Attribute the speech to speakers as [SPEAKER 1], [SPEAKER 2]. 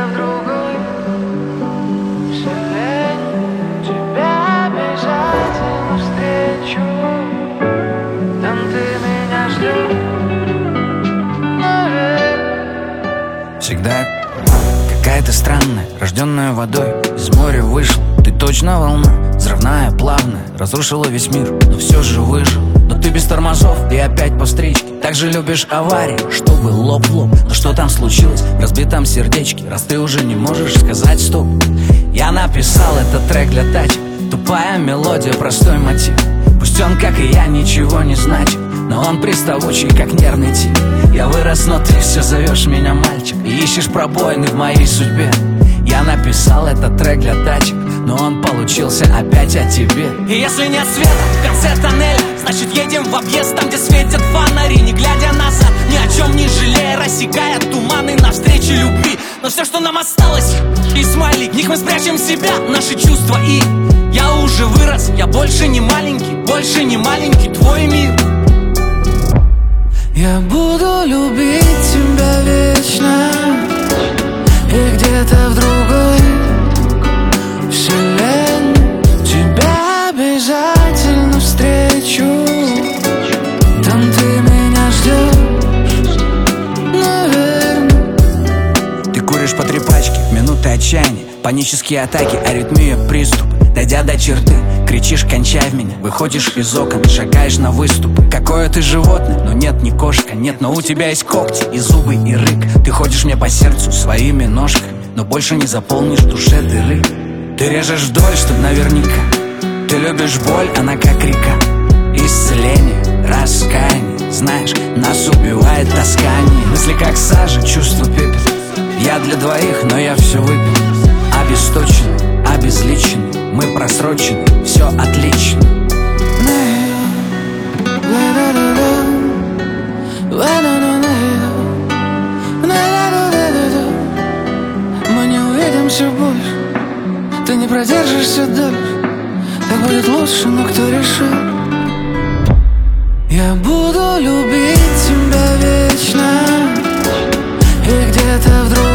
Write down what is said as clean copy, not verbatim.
[SPEAKER 1] в другой вселенной тебя обязательно встречу. Там ты меня ждешь, наверное.
[SPEAKER 2] Всегда какая-то странная, рожденная водой, из моря вышла. Ты точно волна, взрывная, плавная, разрушила весь мир, но все же выжил. Но ты без тормозов, и опять по встречке. Так же любишь аварии, чтобы лоб в лоб. Но что там случилось в разбитом сердечке, раз ты уже не можешь сказать стоп? Я написал этот трек для тачек. Тупая мелодия, простой мотив. Пусть он, как и я, ничего не значит, но он приставучий, как нервный тип. Я вырос, но ты все зовешь меня мальчик и ищешь пробоины в моей судьбе. Я написал этот трек для тачек, но он получился опять о тебе.
[SPEAKER 3] И если нет света в конце тоннеля, значит едем в объезд, там где светят фонари. Не глядя назад, ни о чем не жалея, рассекая туманы навстречу любви. Но все, что нам осталось, и смайлик, в них мы спрячем себя, наши чувства. И я уже вырос, я больше не маленький твой мир.
[SPEAKER 1] Я буду любить тебя вечно, и где-то в другой вселенной тебя обязательно встречу. Там ты меня ждешь, наверное.
[SPEAKER 2] Ты куришь по 3 пачки в минуты отчаяния, панические атаки, аритмия, приступ. Дойдя до черты, кричишь «кончай в меня». Выходишь из окон, шагаешь на выступ. Какое ты животное, но нет, не кошка. Нет, но у тебя есть когти и зубы, и рык. Ты ходишь мне по сердцу своими ножками, но больше не заполнишь в душе дыры. Ты режешь вдоль, чтоб наверняка. Ты любишь боль, она как река. Исцеление, раскаяние. Знаешь, нас убивает таскание. Мысли как сажа, чувства пепел. Я для двоих, но я все выпил. Обесточенный, обезличенный, мы просрочены, все отлично.
[SPEAKER 1] Мы не увидимся больше, ты не продержишься дольше. Так будет лучше, но кто решил? Я буду любить тебя вечно, и где-то вдруг